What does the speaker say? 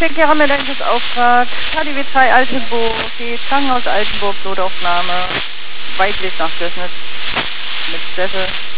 Kehrer mit Auftrag. KDW 3 Altenburg, die Krankenhaus Altenburg, Notaufnahme. Weidlich nach Gößnitz. Mit Steffel.